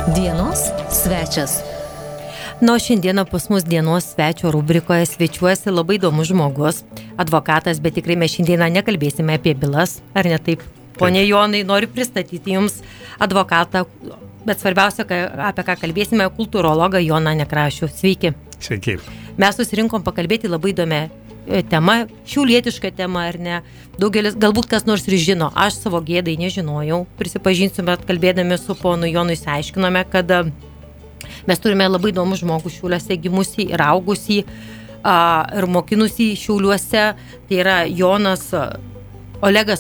Dienos svečias. Na, šiandieną pas mus dienos svečio rubrikoje svečiuojasi labai įdomus žmogus, advokatas, bet tikrai mes šiandieną nekalbėsime apie bylas, ar ne taip? Pone Jonai, noriu pristatyti jums advokatą, bet svarbiausia, apie ką kalbėsime, kultūrologą Joną Nekrašių. Sveiki. Sveiki. Mes susirinkom pakalbėti labai įdomią temą, šiaulietišką temą, ar ne? Daugelis, galbūt kas nors ir žino, aš savo gėdai nežinojau, prisipažinsiu, bet kalbėdami su ponu Jonu išsiaiškinome, kad mes turime labai įdomų žmogų Šiauliuose gimusį ir augusį ir mokinusį Šiauliuose, tai yra Olegas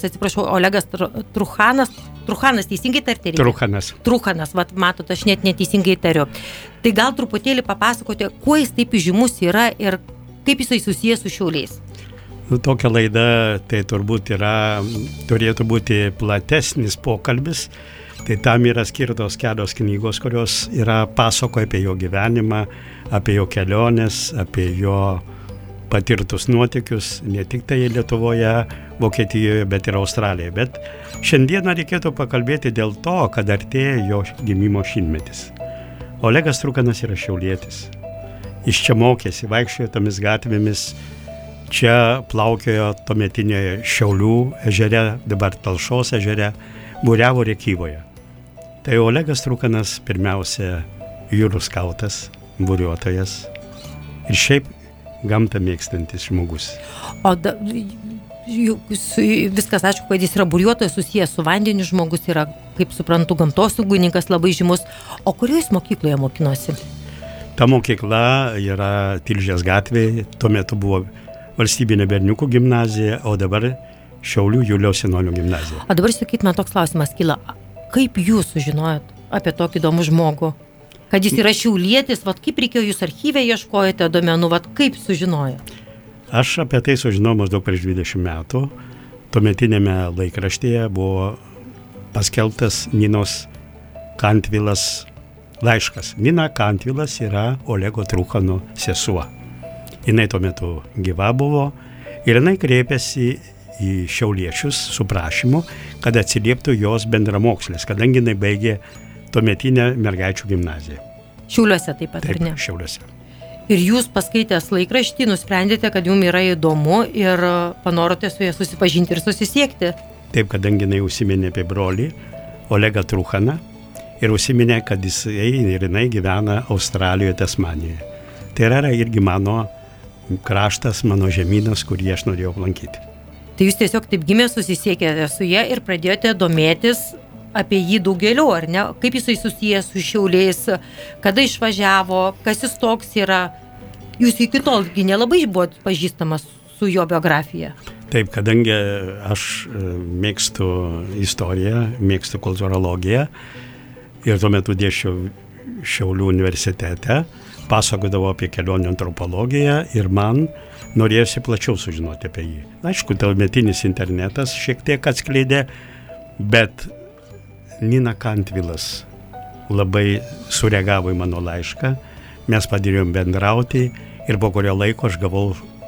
Truchanas, teisingai tarti? Truchanas, matot, aš net neteisingai tariu. Tai gal truputėlį papasakoti, kuo jis taip žymus yra ir kaip jisai susijęs su Šiauliais? Tokia laida, tai turbūt turėtų būti platesnis pokalbis, tai tam yra skirtos kelios knygos, kurios pasakoja apie jo gyvenimą, apie jo keliones, apie jo patirtus nuotykius, ne tik tai Lietuvoje, Vokietijoje, bet ir Australijoje. Bet šiandieną reikėtų pakalbėti dėl to, kad artėja jo gimimo šimtmetis. Olegas Truchanas yra šiaulietis. Iš čia mokėsi, vaikščiojo tomis gatvėmis, čia plaukiojo tuometinėje Šiaulių ežere, dabar Talšos ežere, buriavo Rėkyvoje. Tai Olegas Truchanas pirmiausia jūrų skautas, buriuotojas ir šiaip gamtą mėgstantis žmogus. Viskas aišku, kad jis yra buriuotojas, susijęs su vandeniu žmogus, yra, kaip suprantu, gamtosaugininkas labai žymus. O kurioje mokykloje mokinosi? Ta mokykla yra Tilžės gatvėje, tuo metu buvo valstybinė berniukų gimnazija, o dabar Šiaulių Juliaus Senolio gimnazija. O dabar sakyt, man toks klausimas kyla, kaip jūs sužinojot apie tokį įdomų žmogų? Kad jis yra šiaulietis, kaip reikėjo jūs archyve ieškojate duomenų, kaip sužinojot? Aš apie tai sužinojau maždaug prieš 20 metų. Tuometinėme laikraštyje buvo paskelbtas Ninos Kantvilas laiškas. Nina Kantvilas yra Olego Truchano sesuo. Jinai tuo metu gyva buvo ir jinai kreipėsi į šiauliečius su prašymu, kad atsilieptų jos bendramokslės, kadangi jinai baigė tuometinę mergaičių gimnaziją. Šiauliuose taip pat, ar ne? Taip, Šiauliuose. Ir jūs paskaitęs laikraštį nusprendėte, kad jums yra įdomu ir panorote su ja susipažinti ir susisiekti. Taip, kadangi jinai užsiminė apie brolį Olegą Truchaną ir užsiminė, kad jinai gyvena Australijoje, Tasmanijoje. Tai yra irgi mano kraštas, mano žemynas, kurį aš norėjau aplankyti. Tai jūs tiesiog taip gimė, susisiekėte su ja ir pradėjote domėtis apie jį daugeliu, ar ne? Kaip jisai susijęs su Šiauliais, kada išvažiavo, kas jis toks yra. Jūs iki tolgi nelabai buvot pažįstamas su jo biografija. Taip, kadangi aš mėgstu istoriją, mėgstu kultūrologiją ir tuo metu dėsčiau Šiaulių universitete, pasakodavau apie kelionių antropologiją ir man norėjosi plačiau sužinoti apie jį. Aišku, tuometinis internetas šiek tiek atskleidė, bet Nina Kantvilas labai sureagavo į mano laišką, mes padėjom bendrauti ir po kurio laiko aš gavau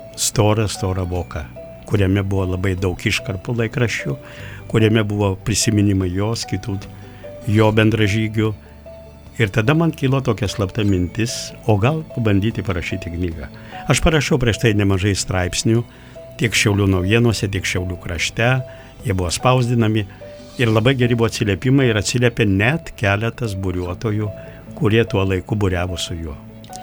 storą voką, kuriame buvo labai daug iškarpų laikraščių, kuriame buvo prisiminimai jos, kitų jo bendražygių. Ir tada man kilo tokia slapta mintis, o gal pabandyti parašyti knygą. Aš parašiau prieš tai nemažai straipsnių, tiek Šiaulių naujienose, tiek Šiaulių krašte, jie buvo spausdinami. Ir labai geri buvo atsiliepimai ir atsiliepė net keletas buriuotojų, kurie tuo laiku buriavo su juo.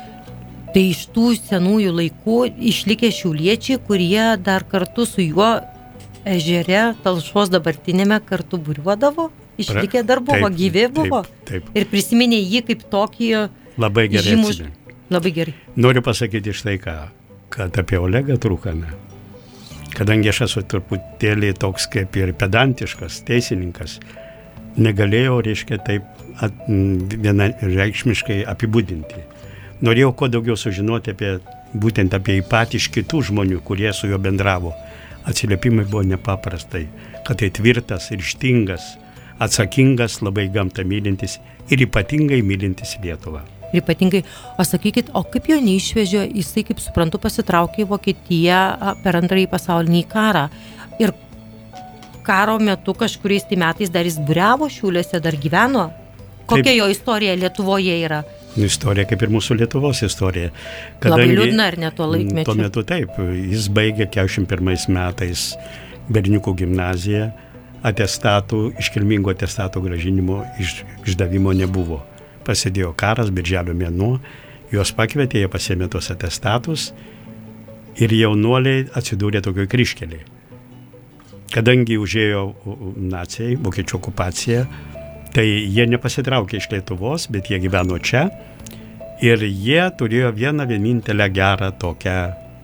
Tai iš tų senųjų laikų išlikę šiauliečiai, kurie dar kartu su juo ežere, Talšos dabartinėme kartu buriuodavo? Išlikę dar buvo, gyvi buvo? Taip. Ir prisiminė jį kaip tokį labai gerai žymų. Labai gerai. Noriu pasakyti štai ką, kad apie Olegą Truchaną, kadangi aš esu truputėlį toks kaip ir pedantiškas teisininkas, negalėjau, taip vienareikšmiškai apibūdinti. Norėjau kuo daugiau sužinoti būtent apie jį patį iš kitų žmonių, kurie su juo bendravo. Atsiliepimai buvo nepaprastai, kad tai tvirtas, ryžtingas, atsakingas, labai gamtą mylintis ir ypatingai mylintis Lietuvą. Ir ypatingai, o sakykit, o kaip jo neišvežė, jisai, kaip suprantu, pasitraukė į Vokietiją per antrąjį pasaulinį karą. Ir karo metu kažkuriais tai metais dar jis buriavo Šiauliuose, dar gyveno. Kokia jo istorija Lietuvoje yra? Istorija kaip ir mūsų Lietuvos istorija. Labai liūdna, ar ne tuo laikmečiu? Tuo metu taip. Jis baigė 41 metais berniukų gimnaziją, iškilmingo atestatų grąžinimo išdavimo nebuvo. Prasidėjo karas, birželio mėnuo, juos pakvietė, jie pasėmė tos atestatus ir jaunuoliai atsidūrė tokioj kryžkelėje. Kadangi užėjo naciai, vokiečių okupacija, tai jie nepasitraukė iš Lietuvos, bet jie gyveno čia ir jie turėjo vienintelę gerą tokią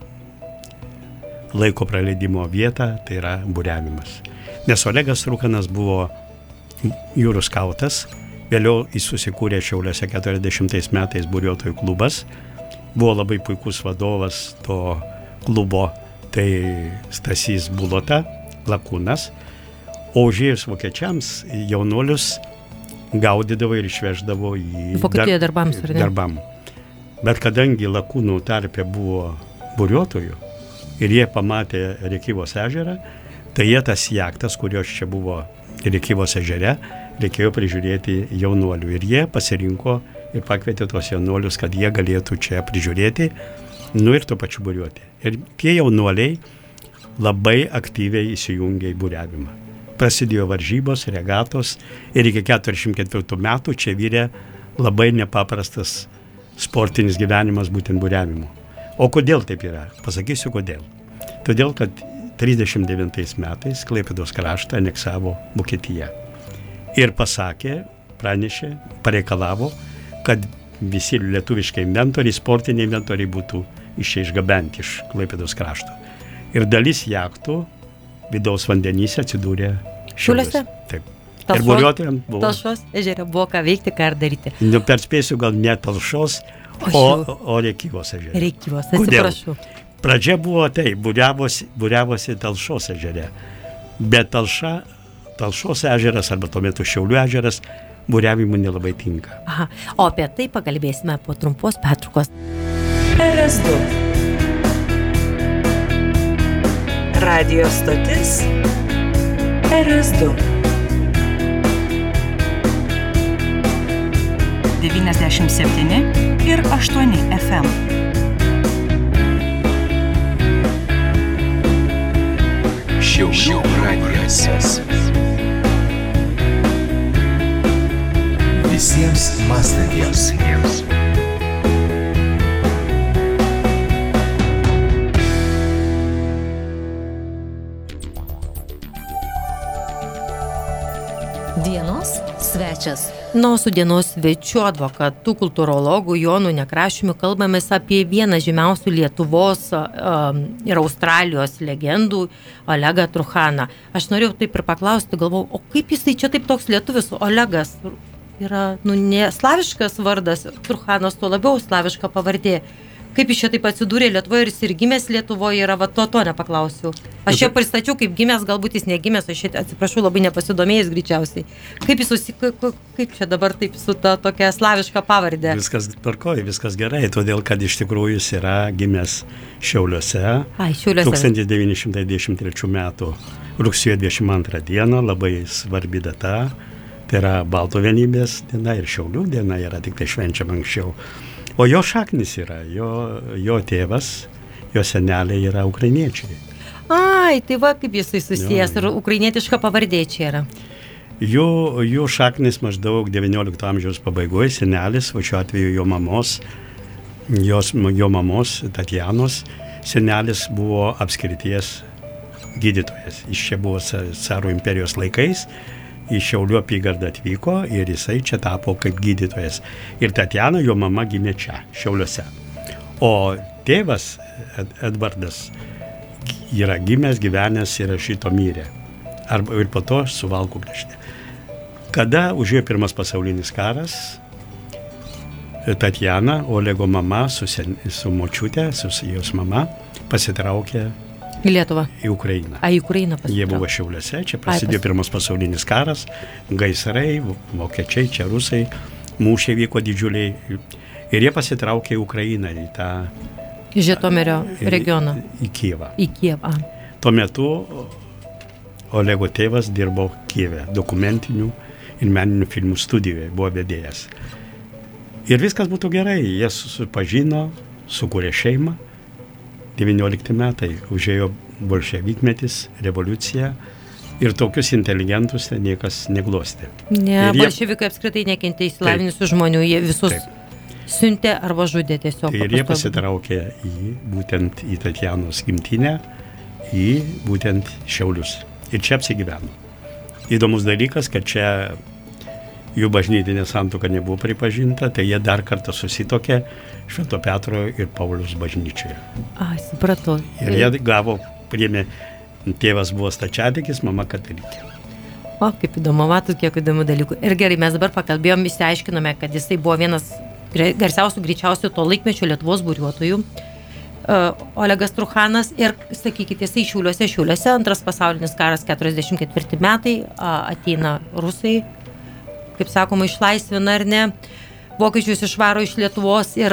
laiko praleidimo vietą, tai yra buriavimas. Nes Olegas Truchanas buvo jūrų skautas, vėliau jis susikūrė Šiauliuose 40 metais buriuotojų klubas, buvo labai puikus vadovas to klubo, tai Stasys Bulota, Lakūnas, o užėjus vokiečiams jaunuolius gaudydavo ir išveždavo į Vokietijoje darbams, ar ne? Darbam. Bet kadangi Lakūnų tarpe buvo buriuotojų ir jie pamatė Rėkyvos ežerą, tai jie tas jachtas, kurios čia buvo Rėkyvos ežere, reikėjo prižiūrėti jaunuolių. Ir jie pasirinko ir pakvietė tos jaunuolius, kad jie galėtų čia prižiūrėti, ir tuo pačiu buriuoti. Ir tie jaunuoliai labai aktyviai įsijungė į buriavimą. Prasidėjo varžybos, regatos ir iki 44 metų čia vyrė labai nepaprastas sportinis gyvenimas būtent buriavimu. O kodėl taip yra? Pasakysiu kodėl. Todėl, kad 39 metais Klaipėdos kraštą aneksavo Vokietija. Ir pranešė, pareikalavo, kad visi lietuviški inventoriai, sportiniai inventoriai būtų išgabenti iš Klaipėdos krašto. Ir dalis jachtų vidaus vandenyse atsidūrė Šiauliuose. Taip. Ir buriuotojams buvo. Talšos ežere buvo ką veikti, ką ir daryti. Perspėsiu, gal ne Talšos, o Rėkyvos ežere. Rėkyvos, atsiprašau. Pradžia buvo buriavosi Talšos ežere. Bet Talšos ežeras arba tuo metu Šiaulių ežeras buriavimui nelabai tinka. Aha. O apie tai pakalbėsime po trumpos pertraukos. RS2 Radio stotis RS2 97 ir 8 FM. Šiaulių radijas. Visiems mąstantiems. Dienos svečias. Su dienos svečiu advokatu kultūrologu Jonu Nekrašiumi kalbamės apie vieną žymiausių Lietuvos ir Australijos legendų, Olegą Truchaną. Aš norėjau taip ir paklausti, galvojau, o kaip jisai čia taip toks lietuvis, Olegas yra, ne slaviškas vardas, Truchanas tuo labiau slaviška pavardė. Kaip jis čia taip atsidūrė Lietuvoje ir jis ir gimęs Lietuvoje yra, to nepaklausiau. Aš čia pristačiau kaip gimęs, galbūt jis negimęs, aš čia atsiprašau, labai nepasidomėjęs greičiausiai. Kaip čia dabar taip su ta tokia slaviška pavardė? Viskas tvarkoja, viskas gerai, todėl kad iš tikrųjų jis yra gimęs Šiauliuose. Šiauliuose. 1923 metų rugsėjo 22 dieną, labai svarbi data, tai yra Baltų vienybės diena ir Šiaulių diena yra tik tai švenčiama anksčiau. O jo šaknis yra, jo tėvas, jo seneliai yra ukrainiečiai. Tai va kaip jisai susijęs ir ukrainietiška pavardė čia yra. Jų šaknis maždaug 19 amžiaus pabaigoje, senelis, o šiuo atveju jo mamos Tatjanos senelis buvo apskrities gydytojas. Jis čia buvo Carų imperijos laikais. Į Šiaulių apygardą atvyko ir jisai čia tapo kaip gydytojas. Ir Tatjana, jo mama, gimė čia, Šiauliuose. O tėvas Edvardas yra gimęs, gyvenęs ir šito mirė. Ir po to Suvalkų krašte. Kada užėjo Pirmas pasaulinis karas, Tatjana, Olego mama su močiute, su jos mama, pasitraukė į Lietuvą. Į Ukrainą. Į Ukrainą pasitraukė. Jie buvo Šiauliuose, čia prasidėjo Pirmas pasaulinis karas, gaisrai, vokiečiai, čia rusai, mūšiai vyko didžiuliai. Ir jie pasitraukė į Ukrainą, į tą Žitomerio regioną. Į Kijevą. Į Kijevą. Tuo metu Olego tėvas dirbo Kijeve dokumentinių ir meninių filmų studijoje buvo vedėjas. Ir viskas būtų gerai, jie susipažino, sukūrė šeimą, 19 metai užėjo bolševikmetis, revoliucija ir tokius inteligentus niekas neglostė. Ne, bolševikai apskritai nekentė įsilavinusių žmonių, jie visus siuntė arba žudė tiesiog. Ir jie pasitraukė būtent į Tatjanos gimtinę, į būtent Šiaulius. Ir čia apsigyveno. Įdomus dalykas, kad čia jų bažnytinė santuoka nebuvo pripažinta, tai jie dar kartą susitokė Švento Petro ir Pauliaus bažnyčioje. Supratau. Ir jie priėmė, tėvas buvo stačiatikis, mama katalikė. O, kaip įdomu, matot, kiek įdomių dalykų. Ir gerai, mes dabar pakalbėjom, išsiaiškinome, kad jisai buvo vienas garsiausių, greičiausių to laikmečio Lietuvos buriuotojų, Olegas Truchanas, ir, sakykite, jisai Šiauliuose, antras pasaulinis karas, 44 metai, ateina rusai, kaip sakoma, išlaisvina ar ne, vokiečius išvaro iš Lietuvos ir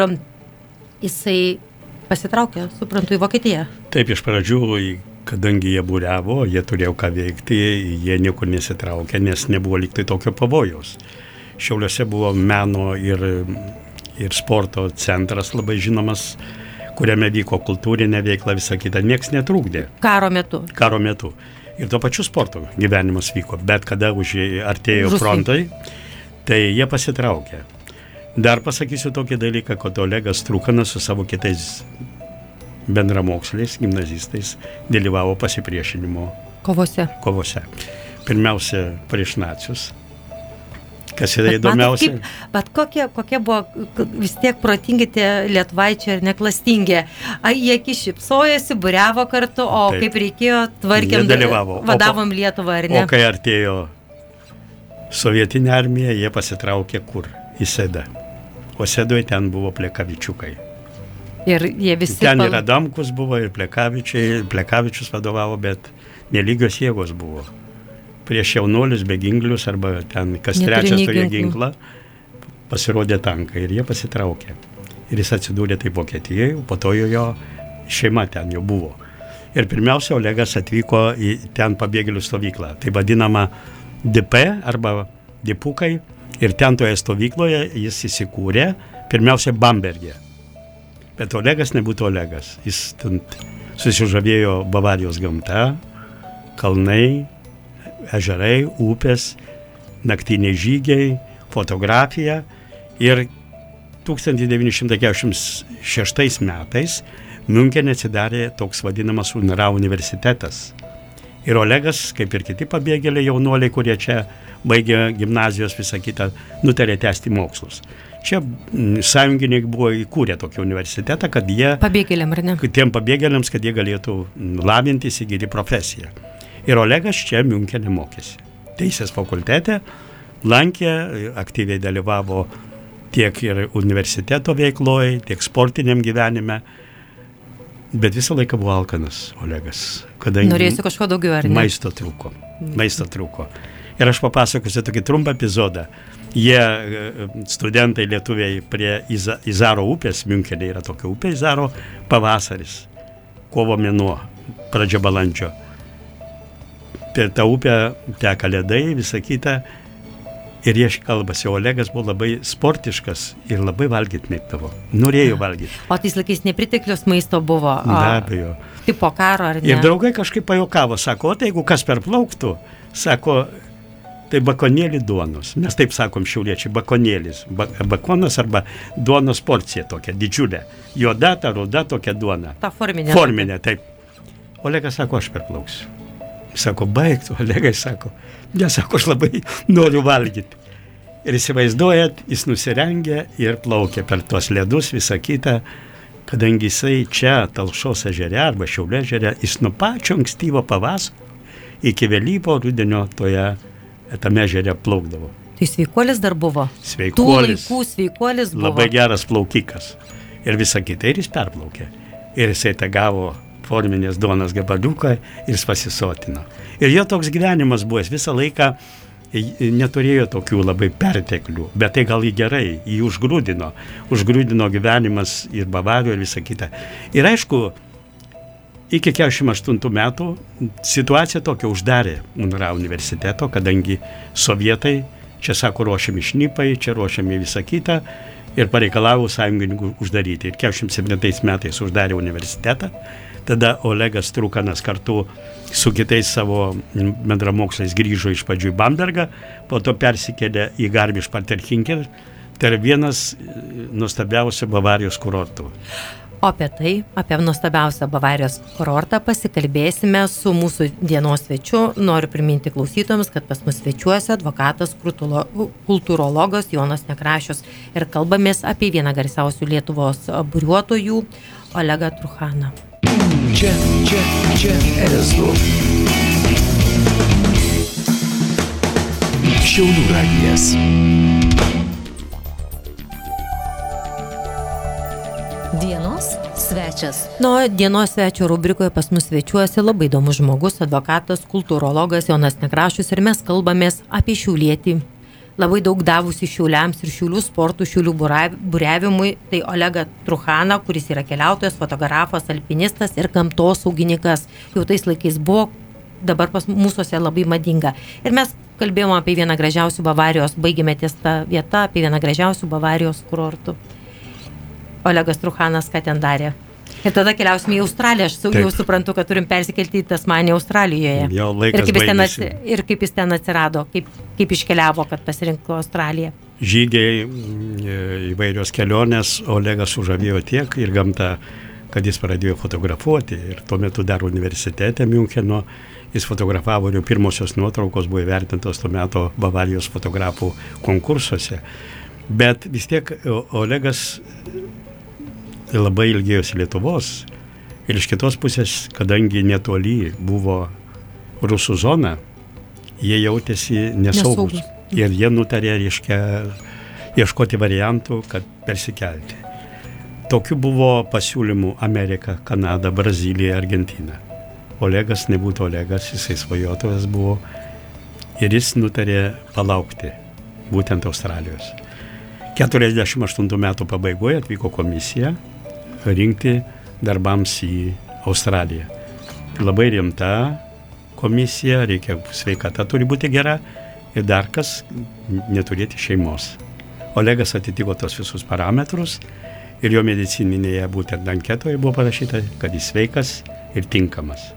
jisai pasitraukė, suprantu, į Vokietiją. Taip, iš pradžių, kadangi jie būriavo, jie turėjo ką veikti, jie niekur nesitraukė, nes nebuvo lyg tai tokio pavojaus. Šiauliuose buvo meno ir sporto centras labai žinomas, kuriame vyko kultūrinė veikla, visa kita, nieks netrūkdė. Karo metu. Ir tuo pačiu sporto gyvenimas vyko, bet kada artėjo frontai, tai jie pasitraukė. Dar pasakysiu tokį dalyką, kad Olegas Truchanas su savo kitais bendramoksliais, gimnazistais dalyvavo pasipriešinimo kovose. Pirmiausia, prieš nacius. Kas yra įdomiausia. Bet kokie buvo vis tiek protingi tie lietuvaičiai ir neklastingi. Jie iki šipsojosi, buriavo kartu, o taip, kaip reikėjo, tvarkėm, vadavom Lietuvą, ar ne? O kai artėjo sovietinė armija, jie pasitraukė kur? Į Sedą. O Sedoje ten buvo Plekavičiukai. Ir jie visi... Ten ir Adamkus buvo, ir Plekavičius vadovavo, bet nelygios jėgos buvo. Prieš jaunuolius beginglius arba ten kas trečias turėjo ginklą, pasirodė tankai ir jie pasitraukė. Ir jis atsidūrė taip Vokietijoje, po to jo šeima ten jau buvo. Ir pirmiausia, Olegas atvyko į ten pabėgėlių stovyklą, tai vadinama DP arba Dipukai, ir ten toje stovykloje jis įsikūrė, pirmiausia, Bamberge. Bet Olegas nebūtų Olegas, jis susižavėjo Bavarijos gamta, kalnai, ežerai, upės, naktiniai žygiai, fotografija, ir 1946 metais Miunchene atsidarė toks vadinamas UNRWA universitetas. Ir Olegas, kaip ir kiti pabėgėliai jaunuoliai, kurie čia baigė gimnazijos visą kitą, nutarė tęsti mokslus. Čia sąjungininkai buvo įkūrę tokį universitetą, kad jie... Pabėgėliam, ar ne? Tiem pabėgėliams, kad jie galėtų lavintis, įgyti profesiją. Ir Olegas čia Miunchene mokėsi. Teisės fakultete lankė, aktyviai dalyvavo tiek ir universiteto veikloje, tiek sportiniam gyvenime, bet visą laiką buvo alkanas Olegas. Norėsiu kažko daugiau, ar ne? Maisto trūko. Ir aš papasakosiu tokį trumpą epizodą. Jie, studentai lietuviai, prie Izaro upės, Miunchene yra tokia upė Izaro, pavasaris, kovo mėnuo, pradžia balandžio. Per tą upę teka ledai, visą kitą, ir jie kalbasi. Olegas buvo labai sportiškas ir labai valgyti mėgdavo. Norėjo valgyti. O tais laikais nepriteklius maisto buvo? Be abejo. Taip po karo, ar ne? Ir draugai kažkaip pajokavo, sako, o tai jeigu kas perplauktų, sako, tai bakonėlį duonos. Mes taip sakom šiauliečiai, bakonėlis. Bakonas arba duonos porcija tokia, didžiulė. Juoda, ta ruda tokia duona. Ta forminė. Forminė, taip. Olegas sako, aš perplauksiu. Sako, baigtų, Olegai sako, aš labai noriu valgyti. Ir įsivaizduojat, jis nusirengė ir plaukė per tuos ledus, visą kitą, kadangi jisai čia Talšos ežere arba Šiaulio ežere, jis nuo pačio ankstyvo pavasario iki vėlyvo rudenio tame ežere plaukdavo. Tai sveikuolis dar buvo? Sveikuolis. Tų laikų sveikuolis buvo? Labai geras plaukikas. Ir visą kitą, ir jis perplaukė. Ir jisai tą gavo forminės duonos gabaliuką ir jis pasisotino. Ir jo toks gyvenimas buvo, jis visą laiką neturėjo tokių labai perteklių, bet tai gal jį gerai, jį užgrūdino gyvenimas ir Bavarijoje ir visą kitą. Ir aišku, iki 48 metų situacija tokia uždarė UNRWA universiteto, kadangi sovietai Čia, sako, ruošiami šnipai, čia ruošiami visą kitą ir pareikalavo sąjungininkų uždaryti. Ir 47 metais uždarė universitetą. Tada Olegas Trukhanas kartu su kitais savo bendramoksliais grįžo iš pradžių į Bambergą, po to persikėlė į Garmisch-Partenkirchen. Tai yra vienas nuostabiausių Bavarijos kurortų. O apie nuostabiausią Bavarijos kurortą pasikalbėsime su mūsų dienos svečiu. Noriu priminti klausytojams, kad pas mus svečiuosi advokatas, kultūrologas Jonas Nekrašius ir kalbamės apie vieną garsiausių Lietuvos buriuotojų, Olegą Trukhaną. Čia RSO. Šiaulių radijas. Dienos svečias. Dienos svečio rubrikoje pas mus svečiuosi labai įdomus žmogus, advokatas, kultūrologas Jonas Nekrašius ir mes kalbamės apie šiaulietį. Labai daug davusi Šiauliams ir Šiaulių sportų, Šiaulių buriavimui, tai Olegą Trukhaną, kuris yra keliautojas, fotografas, alpinistas ir gamtosaugininkas. Jau tais laikais buvo, dabar pas mūsuose labai madinga. Ir mes kalbėjome apie vieną gražiausių Bavarijos, baigėme ties tą vietą, apie vieną gražiausių Bavarijos kurortų. Olegas Trukhanas ką ten darė. Ir tada keliausime į Australiją. Aš jau suprantu, kad turim persikelti į Tasmaniją Australijoje. Jau laikas baigėsi. Ir kaip jis ten atsirado, kaip iškeliavo, kad pasirinko Australiją. Žygiai, įvairios kelionės, Olegas sužavėjo tiek ir gamta, kad jis pradėjo fotografuoti. Ir tuo metu dar universitete Miuncheno jis fotografavo ir pirmosios nuotraukos buvo įvertintos tuo metu Bavarijos fotografų konkursuose. Bet vis tiek Olegas labai ilgėjosi Lietuvos ir iš kitos pusės, kadangi netoli buvo rusų zona, jie jautėsi nesaugus. Ir jie nutarė, ieškoti variantų, kad persikelti. Tokių buvo pasiūlymų Amerika, Kanada, Brazilija, Argentina. Olegas nebūtų Olegas, jisai svajotojas buvo ir jis nutarė palaukti būtent Australijos. 48 metų pabaigoje atvyko komisija rinkti darbams į Australiją. Labai rimta komisija, reikia sveikata turi būti gera ir dar kas neturėti šeimos. Olegas atitiko tos visus parametrus ir jo medicininėje būtent anketoje buvo parašyta, kad jis sveikas ir tinkamas.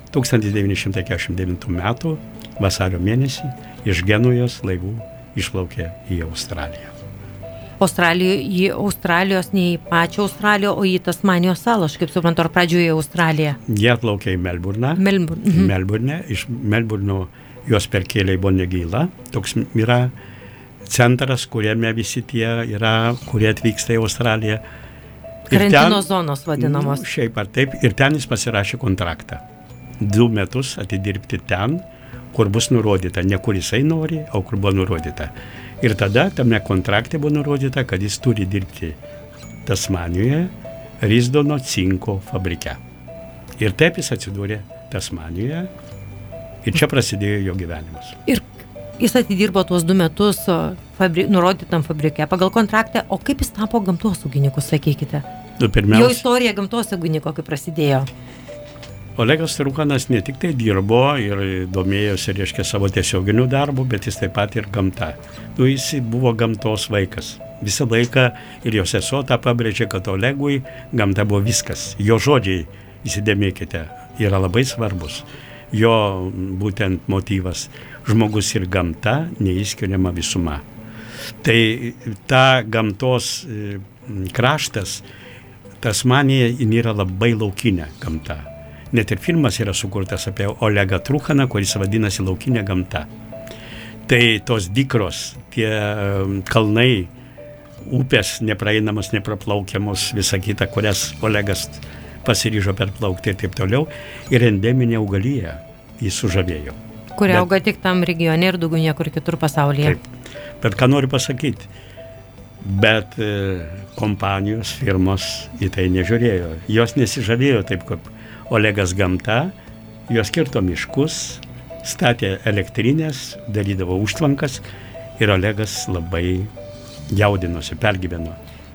1949 metų vasario mėnesį iš Genujos laivų išplaukė į Australiją. Į Australijos, ne į pačią Australiją, o į Tasmanijos salą, aš kaip suprantu, ar pradžioje į Australiją? Jie atplaukė į Melburną. Melburne. Iš Melburno juos perkėlė į Bonegylą. Toks yra centras, kuriame visi tie yra, kurie atvyksta į Australiją. Karantino zonos vadinamos. Šiaip ar taip. Ir ten jis pasirašė kontraktą. 2 metus atidirbti ten, kur bus nurodyta, ne kur jisai nori, o kur buvo nurodyta. Ir tada tame kontrakte buvo nurodyta, kad jis turi dirbti Tasmanijoje, Risdono cinko fabrike. Ir taip jis atsidūrė Tasmanijoje ir čia prasidėjo jo gyvenimas. Ir jis atidirbo tuos 2 metus nurodytam fabrike pagal kontraktą, o kaip jis tapo gamtosaugininku, sakykite? Jo istorija gamtosaugininko kaip prasidėjo. Olegas Trukhanas ne tik tai dirbo ir domėjosi, savo tiesioginių darbų, bet jis taip pat ir gamta. Jis buvo gamtos vaikas. Visą laiką ir jo sesuo tą pabrėžė, kad Olegui gamta buvo viskas. Jo žodžiai, įsidėmėkite, yra labai svarbus. Jo būtent motyvas žmogus ir gamta neįskiriama visuma. Tai ta gamtos kraštas, Tasmanija yra labai laukinė gamta. Net ir filmas yra sukurtas apie Olegą Trukhaną, kuris vadinasi Laukinė gamta. Tai tos dikros, tie kalnai, upės nepraeinamos, nepraplaukiamos, visa kita, kurias Olegas pasiryžo perplaukti ir taip toliau, ir endeminė augalija jis sužavėjo. Kuri auga tik tam regione ir daugiau niekur kitur pasaulyje. Taip. Bet ką noriu pasakyti? Bet kompanijos, firmos į tai nežiūrėjo. Jos nesižavėjo taip, kaip Olegas gamta, jos kirto miškus, statė elektrinės, darydavo užtvankas ir Olegas labai jaudinosi, pergyveno.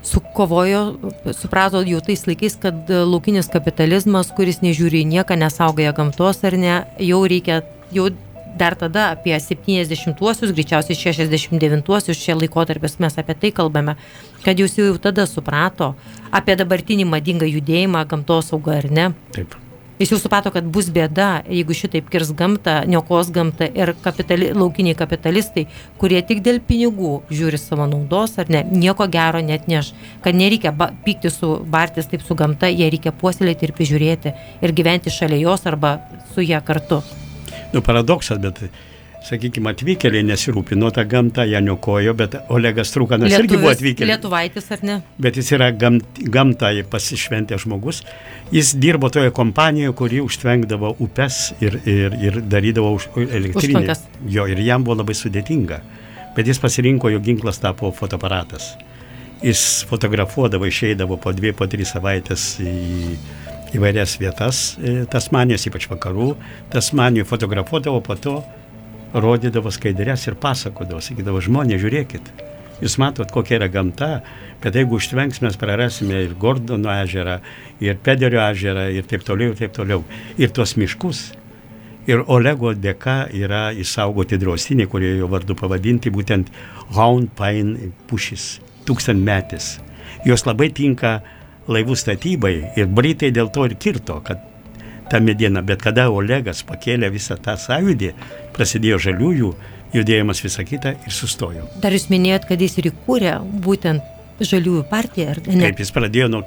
Suprato jau tais laikais, kad laukinis kapitalizmas, kuris nežiūri į nieką, nesaugoja gamtos ar ne, jau dar tada apie 70-uosius, greičiausiai 69-uosius, šie laikotarpis mes apie tai kalbame, kad jūs jau tada suprato apie dabartinį madingą judėjimą, gamtosaugą ar ne. Taip. Jis jau suprato, kad bus bėda, jeigu šitaip kirs gamtą, niokos gamtą ir laukiniai kapitalistai, kurie tik dėl pinigų žiūri savo naudos ar ne, nieko gero net neš, kad nereikia pykti bartis taip su gamta, jie reikia puoselėti ir prižiūrėti ir gyventi šalia jos arba su ją kartu. Paradoksas, bet, sakykime, atvykėliai nesirūpino tą gamtą, ją niokojo, bet Olegas Trukanas irgi buvo atvykėlis. Lietuvaitis ar ne? Bet jis yra gamtai pasišventęs žmogus. Jis dirbo toje kompanijoje, kuri užtvenkdavo upes ir darydavo elektrinį. Jo, ir jam buvo labai sudėtinga. Bet jis pasirinko, jo ginklas tapo fotoaparatas. Jis fotografuodavo, išeidavo po 2-3 savaitės į įvairias vietas Tasmanijos, ypač vakarų. Tasmanijoje fotografuodavo, po to rodydavo skaidrės ir pasakodavo, sakydavo, žmonės, žiūrėkit, jūs matot, kokia yra gamta, bet jeigu užtvenks, mes prarasime ir Gordono ežerą, ir Pederio ežerą, ir taip toliau, ir tuos miškus. Ir Olego dėka yra išsaugoti draustiniai, kurie jo vardu pavadinti, būtent Round Pine pušis, 1000-metis. Jos labai tinka laivų statybai ir Britai dėl to ir kirto, kad tą medieną, bet kada Olegas pakėlė visą tą sąjūdį, prasidėjo žaliųjų judėjimas visą kitą ir sustojo. Dar jūs minėjot, kad jis ir įkūrė būtent žaliųjų partiją, ar ne? Taip, jis pradėjo nuo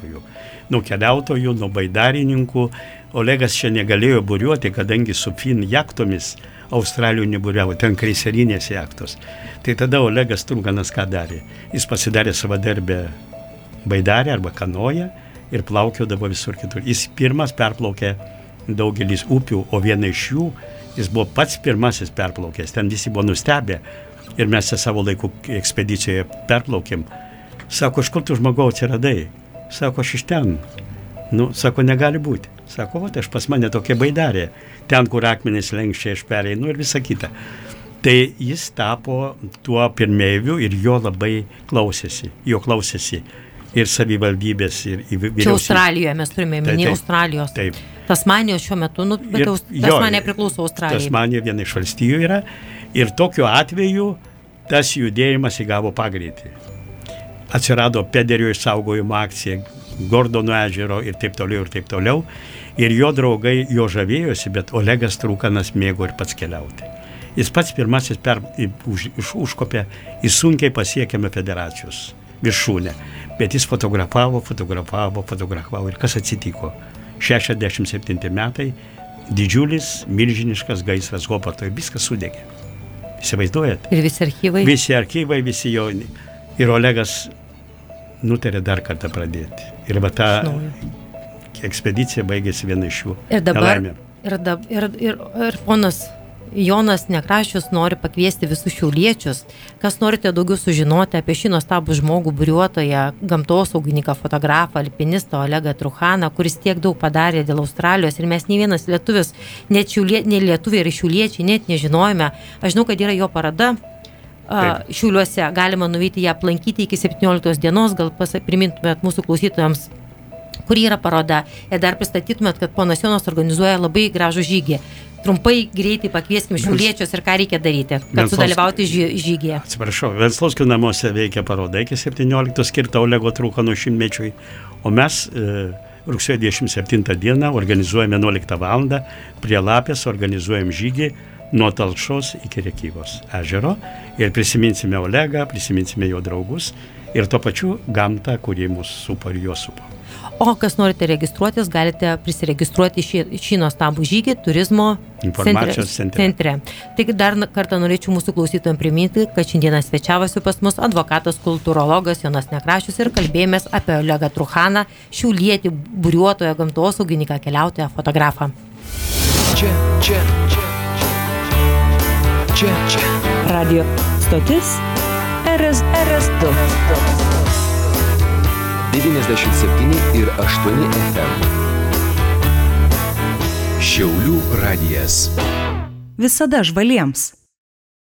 keliautojų, nuo baidarininkų. Olegas čia negalėjo buriuoti, kadangi su fin jachtomis Australijoje neburiavo, ten kreiserinės jachtos. Tai tada Olegas Trukanas ką darė? Jis pasidarė savadarbę baidarę arba kanoją ir plaukiodavo visur kitur. Jis pirmas perplaukė daugelis upių, o viena iš jų, jis buvo pats pirmasis perplaukęs. Ten visi buvo nustebę ir mes savo laikų ekspedicijoje perplaukėm. Sako, iš kur tu žmogau atsiradai? Sako, aš iš ten. Sako, negali būti. Sako, aš pas mane tokia baidarė. Ten, kur akmenys lenkščiai aš pereinu ir visa kita. Tai jis tapo tuo pirmeiviu ir jo labai klausėsi. Ir savivaldybės, ir vyriausybės. Čia Australijoje mes turime minėti Australijos. Taip. Tasmanijos šiuo metu, bet Tasmanija priklauso Australijai. Tasmanija viena iš valstijų yra. Ir tokiu atveju tas judėjimas įgavo pagreitį. Atsirado Pederio išsaugojimo akcija, Gordono ežero ir taip toliau. Ir jo draugai jo žavėjosi, bet Olegas Trukanas mėgo ir pats keliauti. Jis pats pirmasis užkopė į sunkiai pasiekiamą federacijos viršūnę. Bet jis fotografavo. Ir kas atsitiko? 67 metai, didžiulis, milžiniškas gaisras Hobartoje, viskas sudegė. Įsivaizduojat? Ir visi archyvai? Visi archyvai, visi jo. Ir Olegas nutarė dar kartą pradėti. Ir va ta ekspedicija baigėsi viena iš jų. Ir dabar, ir ponas Jonas Nekrašius nori pakviesti visus šiauliečius, kas norite daugiau sužinoti apie šį nuostabų žmogų, buriuotoją, gamtosaugininką, fotografą, alpinistą Olegą Truchaną, kuris tiek daug padarė dėl Australijos ir mes nei vienas lietuvis, net lietuviai ir šiauliečiai net nežinojome. Aš žinau, kad yra jo paroda Šiauliuose, galima nuvykti ją aplankyti iki 17 dienos, gal primintumėt mūsų klausytojams, kur yra paroda, ir dar pristatytumėt, kad ponas Jonas organizuoja labai gražų žygį. Trumpai, greitai pakvieskime šiauliečius ir ką reikia daryti, kad sudalyvauti žygyje. Atsiprašau, Venclauskių namuose veikia paroda iki 17 skirta Olego Truchano 100-mečiui, o mes rugsėjo 27 dieną organizuojame 11 valandą prie Lapės, organizuojam žygį nuo Talkšos iki Rėkyvos ežero ir prisiminsime Olegą, prisiminsime jo draugus ir tuo pačiu gamtą, kuri mus supa ir jo supa. O kas norite registruotis, galite prisiregistruoti šį nuostabų žygį turizmo informacijos centre. Taigi dar kartą norėčiau mūsų klausytojams priminti, kad šiandieną svečiavosi pas mus advokatas kultūrologas Jonas Nekrašius ir kalbėjomės apie Olegą Truchaną, šiaulietį, buriuotoją, gamtosaugininką, keliautoją, fotografą. Čia. Radio stotis RS2. 97 ir 8 FM. Šiaulių radijas. Visada žvaliems.